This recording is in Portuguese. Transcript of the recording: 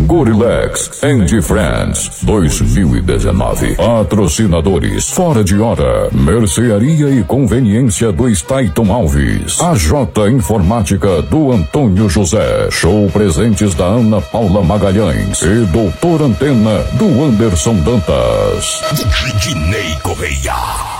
Gorilex and Friends 2019. Patrocinadores: Fora de Hora, Mercearia e Conveniência do Stayton Alves, a J Informática do Antônio José, Show Presentes da Ana Paula Magalhães e Doutor Antena do Anderson Dantas. Dinei Correia.